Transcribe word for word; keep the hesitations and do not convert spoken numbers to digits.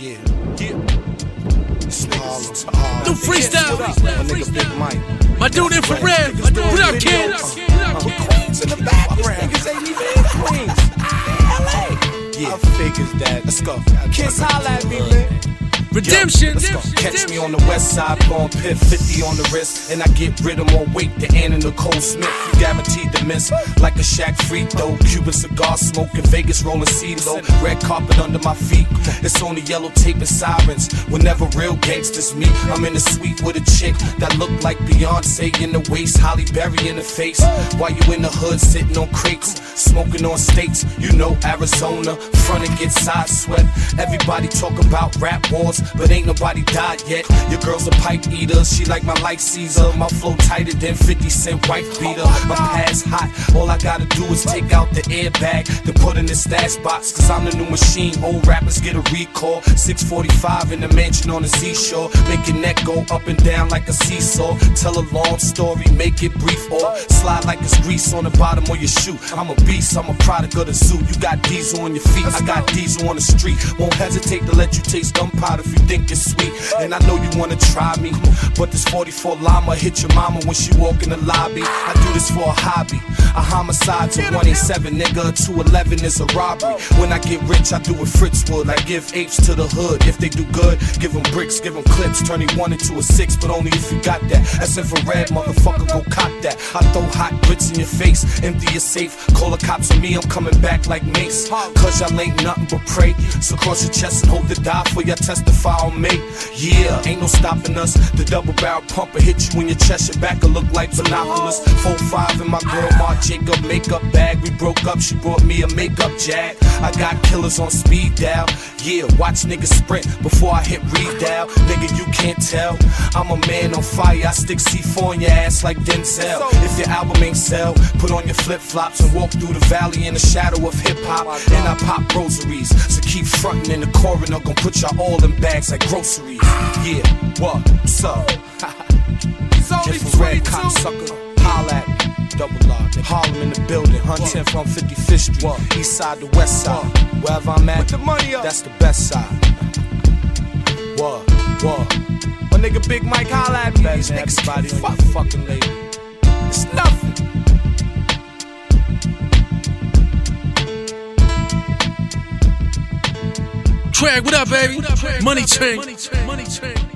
Yeah, yeah. New freestyle. My nigga Big Mike. My dude Infrared. What up, kid? With Queens in the background. Niggas ain't even in Queens. L A. Yeah, I figures that. Let's go. Kids holla at me, man. Redemption. Yo, catch me on the west side, blowing pit fifty on the wrist, and I get rid of more weight than Anna Nicole Smith. You guaranteed to miss, like a Shaq free throw. Cuban cigar smoking, Vegas rolling CeeLo. Red carpet under my feet. It's only yellow tape and sirens. Whenever real gangsters meet, I'm in the suite with a chick that look like Beyonce in the waist, Halle Berry in the face. While you in the hood sitting on crates, smoking on states, you know Arizona. Front and get side swept. Everybody talk about rap wars, but ain't nobody died yet. Your girl's a pipe eater, she like my life Caesar. My flow tighter than fifty cent wife beater. My past hot, all I gotta do is take out the airbag, then put in the stash box, cause I'm the new machine. Old rappers get a recall. six forty-five in the mansion on the seashore, make your neck go up and down like a seesaw. Tell a long story, make it brief, or slide like it's grease on the bottom of your shoe. I'm a beast, I'm a product of the zoo. You got diesel on your feet, I got diesel on the street. Won't hesitate to let you taste gunpowder if you think it's sweet. And I know you wanna try me, but this forty-four llama hit your mama when she walk in the lobby. I do this for a hobby. A homicide to one eighty-seven, nigga. two eleven is a robbery. When I get rich, I do it Fritzwood. I give apes to the hood. If they do good, give them bricks, give them clips. Turn a one into a six, but only if you got that. That's infrared, motherfucker, go cop that. I throw hot grits in your face, empty your safe. Call the cops on me, I'm coming back like Mace. Cause y'all ain't nothing but prey. So cross your chest and hope to die for y'all testify on me. Yeah, ain't no stopping us. The double barrel pumper hit you in your chest, your back will look like binoculars. four five in my girl Marc Jacob makeup bag. We broke up, she brought me a makeup jag. I got killers on speed dial. Yeah, watch niggas sprint before I hit redial. Nigga, you can't tell. I'm a man on fire. I stick C four in your ass like Denzel. If your album ain't sell, put on your flip-flops and walk through the valley in the shadow of hip-hop. And I pop rosaries, so keep frontin' in the coroner. Gon' put y'all all in bags like groceries. Yeah, what? What's up? Infrared cocksucker, holla at me. Double R, Harlem in the building, Huntington from fifty-fifth Street, what? East side to west side. Wherever I'm at, the money up. That's the best side. What? What? My nigga Big Mike, holla at me. These niggas body fuck fucking lady. It's nothing. Craig, what up, baby? Money Train. Money Train.